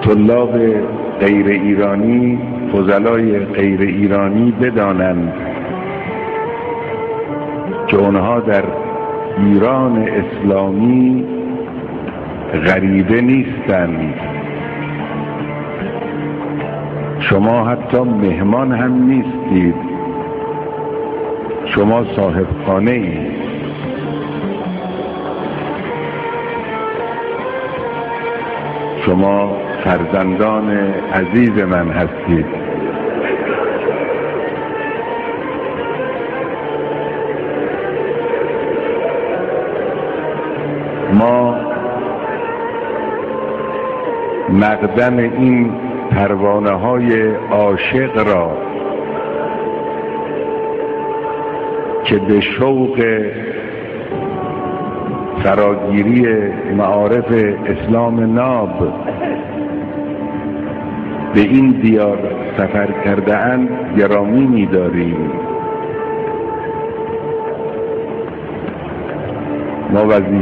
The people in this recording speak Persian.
طلاب غیر ایرانی، فضلای غیر ایرانی بدانند که اونها در ایران اسلامی غریبه نیستند. شما حتی مهمان هم نیستید، شما صاحب خانه اید. شما فرزندان عزیز من هستید. ما مقدم این پروانه های عاشق را که به شوق فراگیری معارف اسلام ناب به این دیار سفر کرده اند گرامی می‌داریم. ما وظیفه